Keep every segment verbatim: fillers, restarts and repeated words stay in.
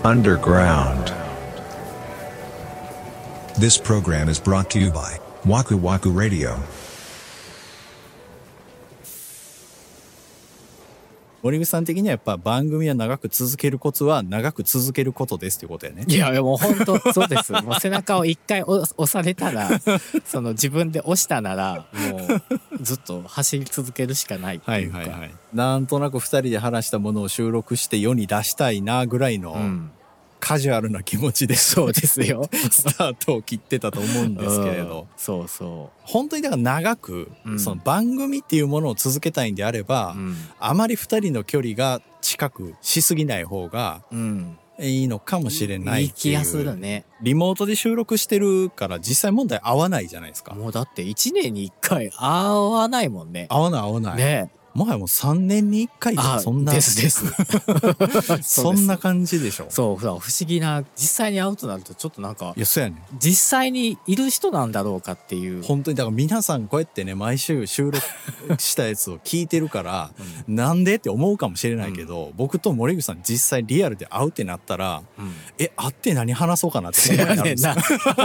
underground. This program is brought to you by Waku Waku Radio. 森口さん的にはやっぱ番組は長く続けるコツは長く続けることですっていうことやね。 いやいやもう本当そうです。もう背中を一回押されたらその自分で押したならもうずっと走り続けるしかないっていうか、 はいはいはい、なんとなくふたりで話したものを収録して世に出したいなぐらいの、うん、カジュアルな気持ちでそうですよスタートを切ってたと思うんですけれど、うん、 そうそう本当にだから長く、うん、その番組っていうものを続けたいんであれば、うん、あまりふたりの距離が近くしすぎない方がいいのかもしれないっていう、 いい気がするね。 リモートで収録してるから実際問題合わないじゃないですか。 もうだっていちねんにいっかい合わないもんね。 合わない合わないね。もはやもうさんねんにいっかいとかそんなですですそんな感じでしょ。 そう不思議な、実際に会うとなるとちょっとなんか、 いやそうやね、 実際にいる人なんだろうかっていう。 本当にだから皆さんこうやってね毎週収録したやつを聞いてるから、うん、なんでって思うかもしれないけど、うん、僕と森口さん実際リアルで会うってなったら、うん、え会って何話そうかなって思いなるんですよ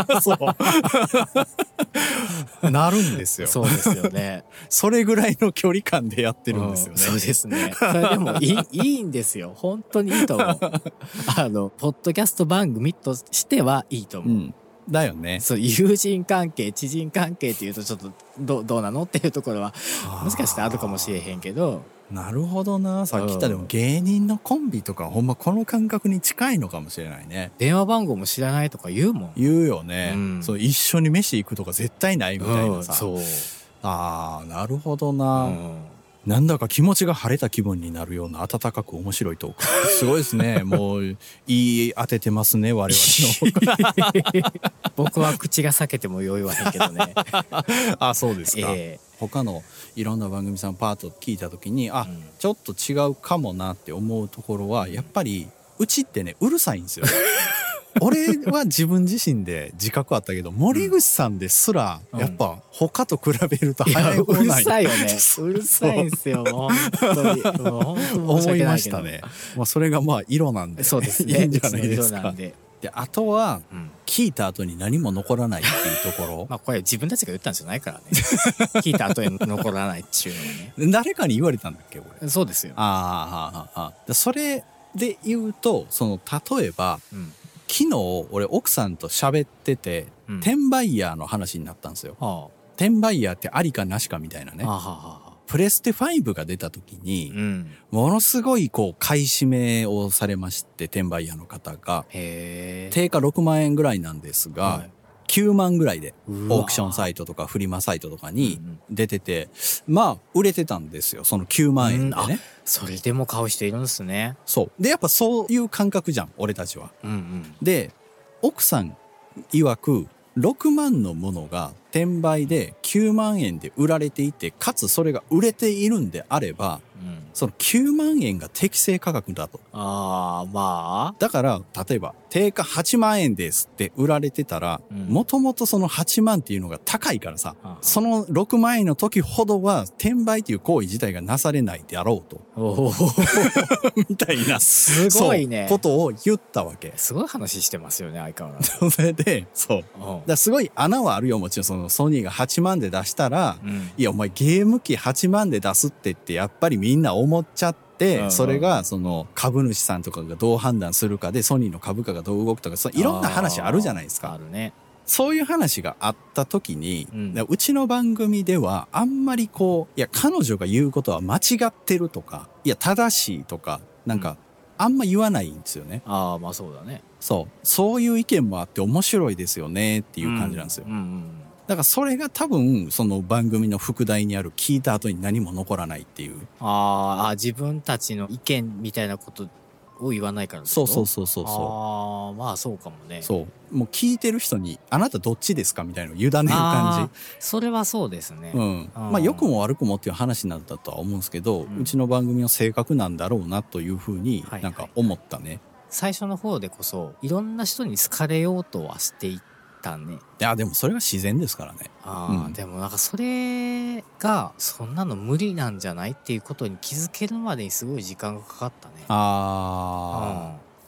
そうなるんですよ。 そうですよねそれぐらいの距離感でやってるんですよね、 うん、そうですね。それでもいい、いいんですよ。本当にいいと思うあのポッドキャスト番組としてはいいと思う、うん、 だよね。 そう友人関係知人関係っていうとちょっと ど, どうなのっていうところはもしかしたらあるかもしれへんけど。 なるほどな。さっき言ったでも芸人のコンビとかほんまこの感覚に近いのかもしれないね。 電話番号も知らないとか言うもん。 言うよね、うん、そう一緒に飯行くとか絶対ないみたいなさ、 うん、そう。 あーなるほどな、うん、なんだか気持ちが晴れた気分になるような温かく面白いトークすごいですねもういい当ててますね我々の僕は口が裂けてもよいわへんけどねあそうですか、 えー、 他のいろんな番組さんパート聞いた時にあ、うん、ちょっと違うかもなって思うところはやっぱりうちってねうるさいんですよ俺は自分自身で自覚あったけど森口さんですらやっぱ他と比べると早い方ない、 うるさいよねうるさいんすよ本当にもう本当思いましたね。まあそれがまあ色なんで、 そうですねいいんじゃないですか。であとは、うん、聞いた後に何も残らないっていうところまあこれ自分たちが言ったんじゃないからね聞いた後に残らないっていうのはね誰かに言われたんだっけこれ。 そうですよ。 ああ、はあ、それで言うとその例えば、うん昨日俺奥さんと喋ってて、うん、転売ヤーの話になったんですよ、はあ、転売ヤーってありかなしかみたいなね、はあはあ、プレステファイブが出た時に、うん、ものすごいこう買い占めをされまして、転売ヤーの方が定価ろくまんえんぐらいなんですが、はい、きゅうまんぐらいでオークションサイトとかフリマサイトとかに出てて、うん、まあ売れてたんですよそのきゅうまんえんでね、うん、 それでも買う人いるんですね。 そうでやっぱそういう感覚じゃん俺たちは、うんうん、で奥さん曰くろくまんのものが転売できゅうまんえんで売られていてかつそれが売れているんであれば、うん、そのきゅうまんえんが適正価格だと。 あーまあだから例えば定価はちまんえんですって売られてたらもともとそのはちまんっていうのが高いからさ、うん、そのろくまんえんの時ほどは転売っていう行為自体がなされないであろうとおみたいなすごいねことを言ったわけ。 すごい話してますよね相変わらずそれでそうだからすごい穴はあるよもちろん。そのソニーがはちまんで出したら、うん、いやお前ゲーム機はちまんで出すってってやっぱりみんな思っちゃって、うんうん、それがその株主さんとかがどう判断するかでソニーの株価がどう動くとかそういろんな話あるじゃないですか。 あるね。 そういう話があった時に、うん、うちの番組ではあんまりこういや彼女が言うことは間違ってるとかいや正しいとかなんか、うん、あんま言わないんですよね。 ああまあそうだね。 そうそういう意見もあって面白いですよねっていう感じなんですよ、うんうんうん、だからそれが多分その番組の副題にある聞いた後に何も残らないっていう。 ああ自分たちの意見みたいなことを言わないから。 そうそうそうそうそう。 ああまあそうかもね。 そうもう聞いてる人にあなたどっちですかみたいなのを委ねる感じ。 それはそうですね。 うんまあ良くも悪くもっていう話なんだとは思うんですけど、うん、うちの番組の性格なんだろうなというふうになんか思ったね、はいはい。 最初の方でこそいろんな人に好かれようとはしていたね。 いやでもそれが自然ですからね。 あ、うん、でもなんかそれがそんなの無理なんじゃないっていうことに気づけるまでにすごい時間がかかったね。 ああ、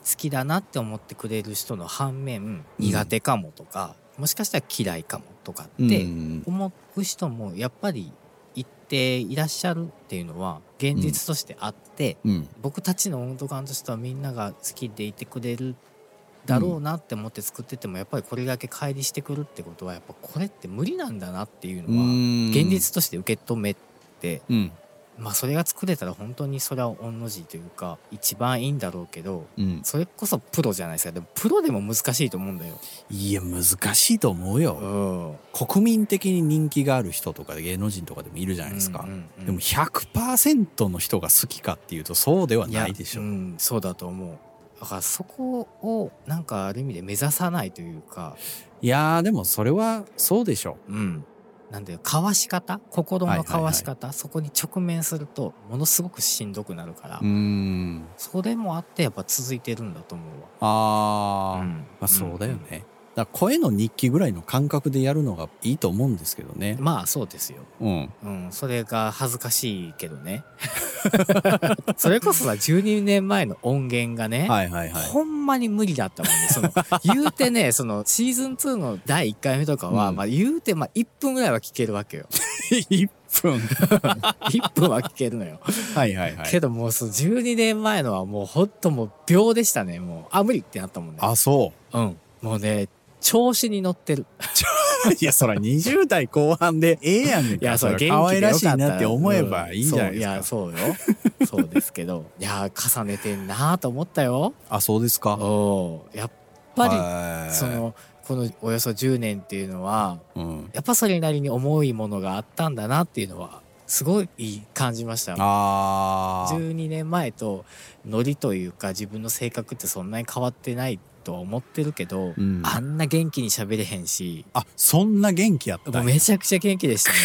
きだなって思ってくれる人の反面苦手かもとか、うん、もしかしたら嫌いかもとかって思う人もやっぱり一定いらっしゃるっていうのは現実としてあって、うんうん、僕たちの音頭感としてはみんなが好きでいてくれるだろうなって思って作っててもやっぱりこれだけ乖離してくるってことはやっぱこれって無理なんだなっていうのは現実として受け止めて、うん、まあそれが作れたら本当にそれは御の字というか一番いいんだろうけど、うん、それこそプロじゃないですか。でもプロでも難しいと思うんだよ。 いや難しいと思うよ、うん、国民的に人気がある人とか芸能人とかでもいるじゃないですか、うんうんうん、でも ひゃくパーセント の人が好きかっていうとそうではないでしょ。 いや、うん、そうだと思う。だからそこをなんかある意味で目指さないというか。 いやーでもそれはそうでしょう。うん。 なんで交わし方、心の交わし方、はいはいはい、そこに直面するとものすごくしんどくなるから、うーん、それもあってやっぱ続いてるんだと思うわ。 あー、うん、まあそうだよね、うんうん、だから声の日記ぐらいの感覚でやるのがいいと思うんですけどね。 まあそうですよ、うんうん、それが恥ずかしいけどねそれこそさじゅうにねんまえの音源がね、はいはいはい、ほんまに無理だったもんね。その言うてねそのシーズンツーのだいいっかいめとかは、うん、まあ言うてまあいっぷんぐらいは聞けるわけよいっぷんいっぷんは聞けるのよはいはいはい。 けどもうそのじゅうにねんまえのはもうほんともう秒でしたね。もうあ無理ってなったもんね。 あそううんもうね調子に乗ってるいやそらにじゅうだいこう半でええやんか。いやそれ可愛らしいなって思えばいいじゃないですか、うん、 そういやそうよそうですけどいや重ねてんなと思ったよ。 あそうですか。 おやっぱりそのこのおよそじゅうねんっていうのは、うん、やっぱそれなりに重いものがあったんだなっていうのはすごい感じました。あじゅうにねんまえとノリというか自分の性格ってそんなに変わってないとは思ってるけど、うん、あんな元気に喋れへんし。 あそんな元気やったんや。 めちゃくちゃ元気でしたね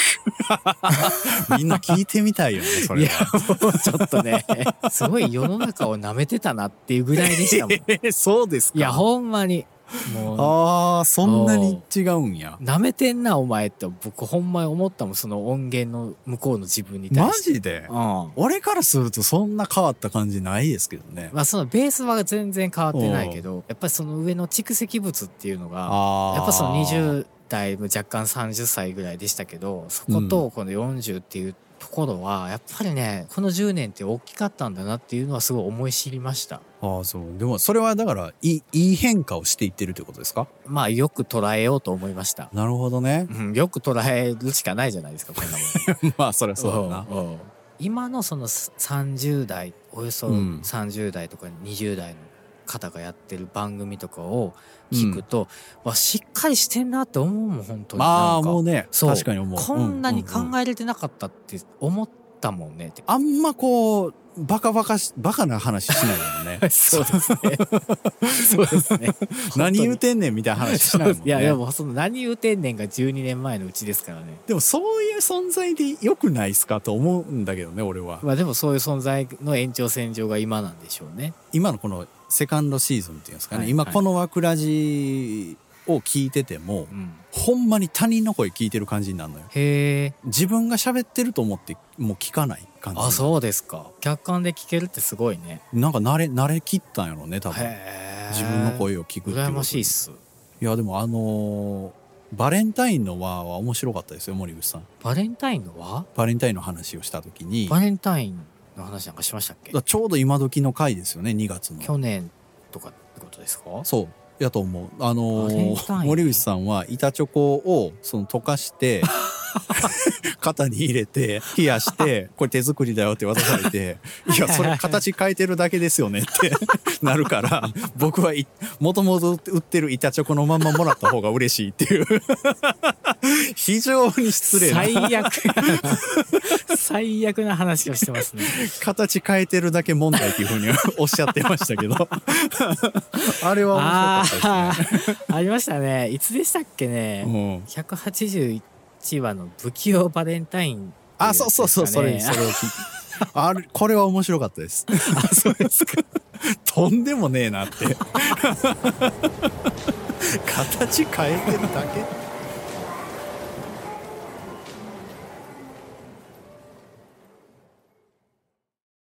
みんな聞いてみたいよねそれは。いやもうちょっとねすごい世の中を舐めてたなっていうぐらいでしたもん、 えー、そうですか。 いやほんまにもうあーそんなに違うんや。 舐めてんなお前って僕ほんまに思ったもん。その音源の向こうの自分に対して。 マジで、うん、俺からするとそんな変わった感じないですけどね。 まあそのベースは全然変わってないけどやっぱりその上の蓄積物っていうのがやっぱそのにじゅう代若干さんじゅっさいぐらいでしたけどそことこのよんじゅうっていうところはやっぱりねこのじゅうねんって大きかったんだなっていうのはすごい思い知りました。 ああそう。でもそれはだからいい、いい変化をしていってるってことですか。 まあよく捉えようと思いました。 なるほどね、 うん、よく捉えるしかないじゃないですかこんなもんまあそりゃそうだな。 うんうん、今のそのさんじゅう代およそさんじゅう代とかにじゅう代の方がやってる番組とかを聞くと、うん、わしっかりしてんなって思うもん本当に。 まあもうね確かに思う。 こんなに考えれてなかったって思ったもんね、うんうんうん、 あんまこうバカバカしバカな話しないもんねそうですねそうですね何言うてんねんみたいな話しないもんね。 いやでもその何言うてんねんがじゅうにねんまえのうちですからね。 でもそういう存在でよくないですかと思うんだけどね俺は。 まあでもそういう存在の延長線上が今なんでしょうね。 今のこのセカンドシーズンっていうんですかね、はい、今このわくらじを聞いてても、うん、ほんまに他人の声聞いてる感じになるのよ。へー。自分が喋ってると思ってもう聞かない感じ。 あそうですか。客観で聞けるってすごいね。 なんか慣れ慣れきったんやろね多分。へー。自分の声を聞くっていう。 羨ましいっす。 いやでもあのー、バレンタインの輪は面白かったですよ森口さん。 バレンタインの輪？ バレンタインの話をした時に。 バレンタインの話なんかしましたっけ？ ちょうど今時の回ですよねにがつの。 去年とかってことですか？ そうやと思う。あのー、森口さんは板チョコをその溶かして型に入れて冷やしてこれ手作りだよって渡されていやそれ形変えてるだけですよねってなるから僕はもともと売ってる板チョコのまんまもらった方が嬉しいっていう非常に失礼な最悪最悪な話をしてますね。 形変えてるだけ問題っていうふうにおっしゃってましたけどあれは面白かったですね。 あ, ありましたね。いつでしたっけね、うん、ひゃくはちじゅういちわの不器用バレンタイン、ね、 あそうそうそうそれそれを聞いてあれこれは面白かったです。 あそうですかとんでもねえなって形変えてるだけ